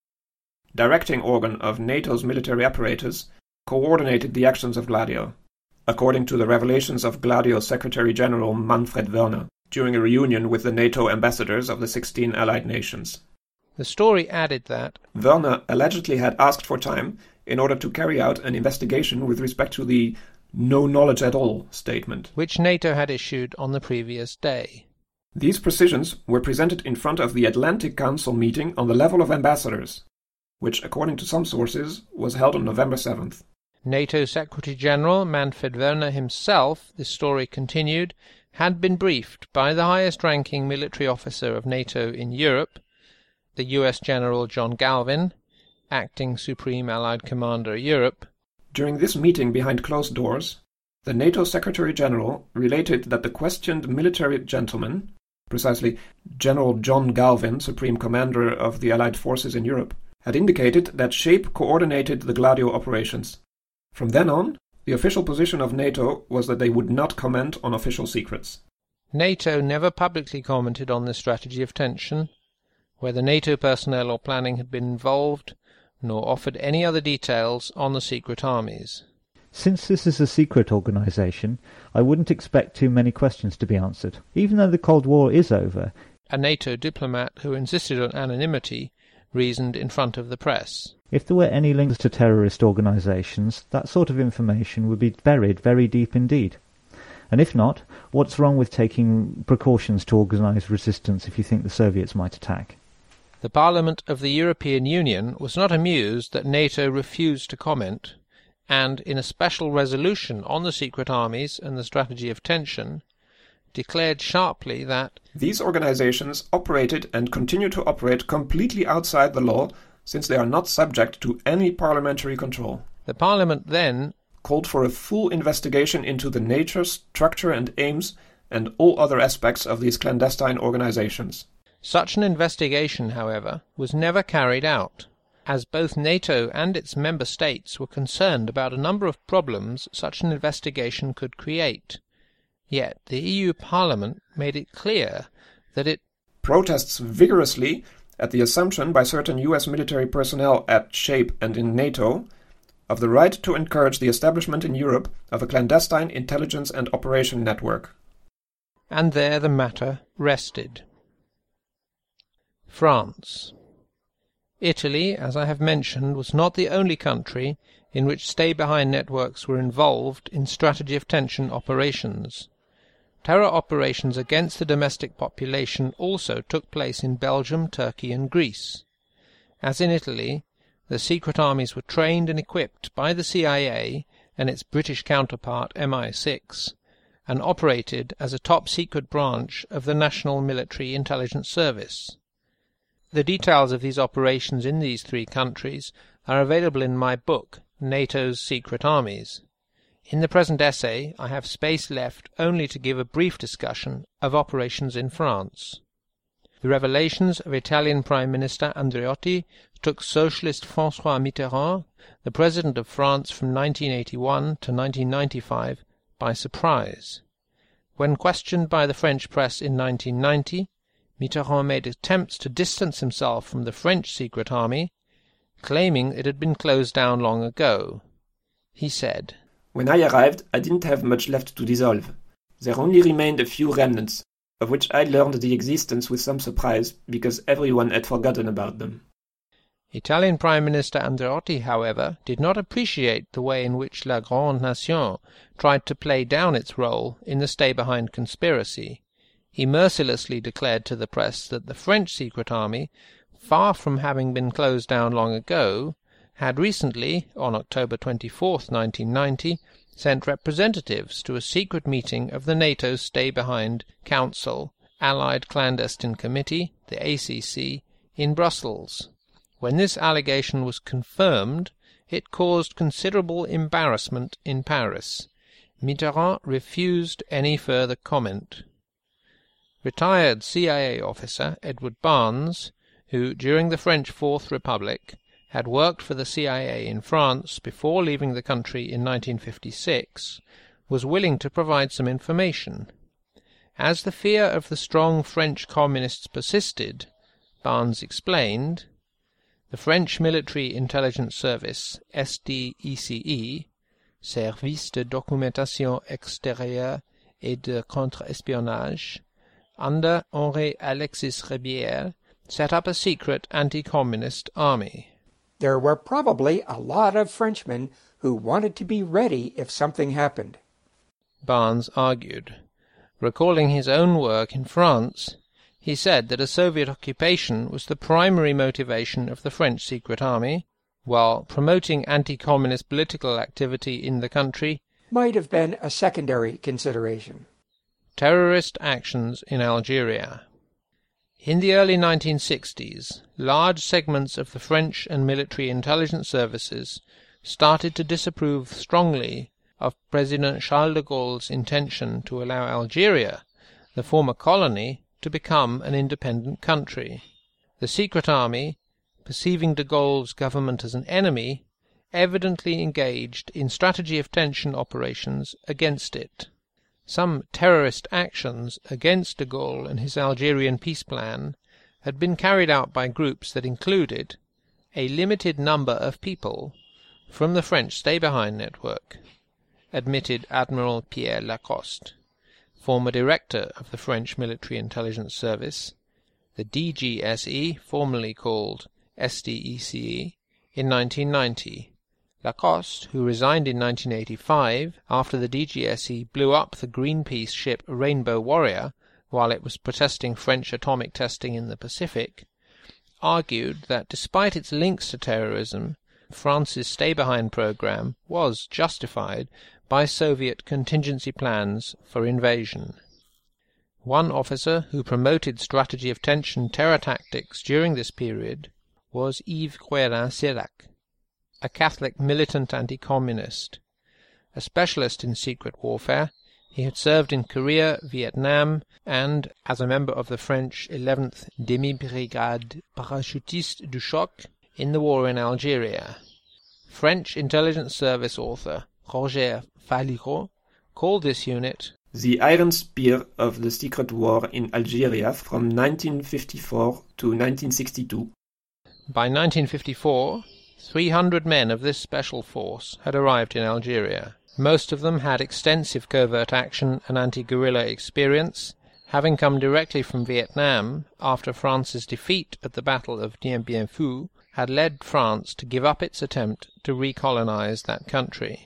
directing organ of NATO's military apparatus, coordinated the actions of Gladio, according to the revelations of Gladio's Secretary-General Manfred Wöhrmer, during a reunion with the NATO ambassadors of the sixteen Allied nations. The story added that Wöhrmer allegedly had asked for time in order to carry out an investigation with respect to the no knowledge at all statement, which NATO had issued on the previous day. These precisions were presented in front of the Atlantic Council meeting on the level of ambassadors, which, according to some sources, was held on November seventh. NATO Secretary-General Manfred Wöhrmer himself, this story continued, had been briefed by the highest-ranking military officer of NATO in Europe, the U S General John Galvin, acting Supreme Allied Commander Europe. During this meeting behind closed doors, the NATO Secretary-General related that the questioned military gentleman, precisely General John Galvin, Supreme Commander of the Allied forces in Europe, had indicated that SHAPE coordinated the Gladio operations. From then on, the official position of NATO was that they would not comment on official secrets. NATO never publicly commented on this strategy of tension, whether NATO personnel or planning had been involved, nor offered any other details on the secret armies. Since this is a secret organisation, I wouldn't expect too many questions to be answered. Even though the Cold War is over, a NATO diplomat who insisted on anonymity reasoned in front of the press. If there were any links to terrorist organisations, that sort of information would be buried very deep indeed. And if not, what's wrong with taking precautions to organise resistance if you think the Soviets might attack? The Parliament of the European Union was not amused that NATO refused to comment, and in a special resolution on the secret armies and the strategy of tension, declared sharply that these organizations operated and continue to operate completely outside the law, since they are not subject to any parliamentary control. The Parliament then called for a full investigation into the nature, structure and aims and all other aspects of these clandestine organizations. Such an investigation, however, was never carried out, as both NATO and its member states were concerned about a number of problems such an investigation could create. Yet the E U Parliament made it clear that it protests vigorously at the assumption by certain U S military personnel at SHAPE and in NATO of the right to encourage the establishment in Europe of a clandestine intelligence and operation network. And there the matter rested. France. Italy, as I have mentioned, was not the only country in which stay-behind networks were involved in strategy of tension operations. Terror operations against the domestic population also took place in Belgium, Turkey and Greece. As in Italy, the secret armies were trained and equipped by the C I A and its British counterpart M I six, and operated as a top-secret branch of the National Military Intelligence Service. The details of these operations in these three countries are available in my book, NATO's Secret Armies. In the present essay, I have space left only to give a brief discussion of operations in France. The revelations of Italian Prime Minister Andreotti took Socialist François Mitterrand, the President of France from nineteen eighty-one to nineteen ninety-five, by surprise. When questioned by the French press in nineteen ninety, Mitterrand made attempts to distance himself from the French secret army, claiming it had been closed down long ago. He said, When I arrived, I didn't have much left to dissolve. There only remained a few remnants, of which I learned the existence with some surprise, because everyone had forgotten about them. Italian Prime Minister Andreotti, however, did not appreciate the way in which La Grande Nation tried to play down its role in the stay-behind conspiracy. He mercilessly declared to the press that the French secret army, far from having been closed down long ago, had recently, on October twenty-fourth, nineteen ninety, sent representatives to a secret meeting of the NATO Stay-Behind Council, Allied Clandestine Committee, the A C C, in Brussels. When this allegation was confirmed, it caused considerable embarrassment in Paris. Mitterrand refused any further comment. Retired C I A officer Edward Barnes, who, during the French Fourth Republic, had worked for the C I A in France before leaving the country in nineteen fifty-six, was willing to provide some information. As the fear of the strong French communists persisted, Barnes explained, the French Military Intelligence Service, S D E C E, Service de Documentation Extérieure et de Contre-Espionnage, under Henri Alexis Ribière, set up a secret anti-communist army. There were probably a lot of Frenchmen who wanted to be ready if something happened, Barnes argued. Recalling his own work in France, he said that a Soviet occupation was the primary motivation of the French secret army, while promoting anti-communist political activity in the country might have been a secondary consideration. Terrorist actions in Algeria. In the early nineteen sixties, large segments of the French and military intelligence services started to disapprove strongly of President Charles de Gaulle's intention to allow Algeria, the former colony, to become an independent country. The secret army, perceiving de Gaulle's government as an enemy, evidently engaged in strategy of tension operations against it. Some terrorist actions against de Gaulle and his Algerian peace plan had been carried out by groups that included a limited number of people from the French Stay-Behind network, admitted Admiral Pierre Lacoste, former director of the French Military Intelligence Service, the D G S E, formerly called S D E C E, in nineteen ninety. Lacoste, who resigned in nineteen eighty-five after the D G S E blew up the Greenpeace ship Rainbow Warrior while it was protesting French atomic testing in the Pacific, argued that despite its links to terrorism, France's Stay-Behind program was justified by Soviet contingency plans for invasion. One officer who promoted strategy of tension terror tactics during this period was Yves Guérin-Sérac, a Catholic militant anti-communist. A specialist in secret warfare, he had served in Korea, Vietnam, and, as a member of the French eleventh Demi-Brigade Parachutiste du Choc, in the war in Algeria. French intelligence service author Roger Falirot called this unit the Iron Spear of the Secret War in Algeria from nineteen fifty-four to nineteen sixty-two. By nineteen fifty-four, three hundred men of this special force had arrived in Algeria. Most of them had extensive covert action and anti-guerrilla experience, having come directly from Vietnam after France's defeat at the Battle of Dien Bien Phu had led France to give up its attempt to recolonize that country.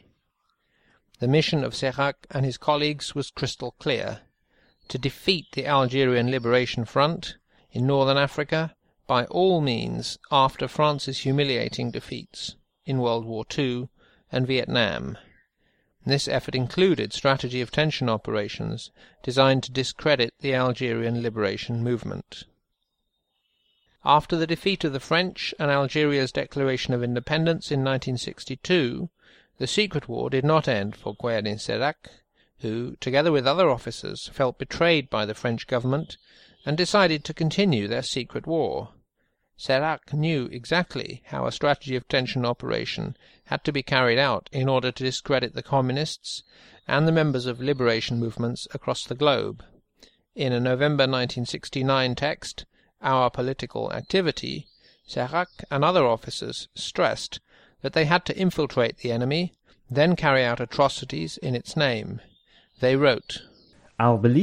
The mission of Sérac and his colleagues was crystal clear: to defeat the Algerian Liberation Front in northern Africa by all means after France's humiliating defeats in World War Two and Vietnam. This effort included strategy of tension operations designed to discredit the Algerian liberation movement. After the defeat of the French and Algeria's declaration of independence in nineteen sixty-two, the secret war did not end for Guérin-Sérac, who, together with other officers, felt betrayed by the French government and decided to continue their secret war. Sérac knew exactly how a strategy of tension operation had to be carried out in order to discredit the communists and the members of liberation movements across the globe. In a November nineteen sixty-nine text, Our Political Activity, Sérac and other officers stressed that they had to infiltrate the enemy, then carry out atrocities in its name. They wrote, Our belief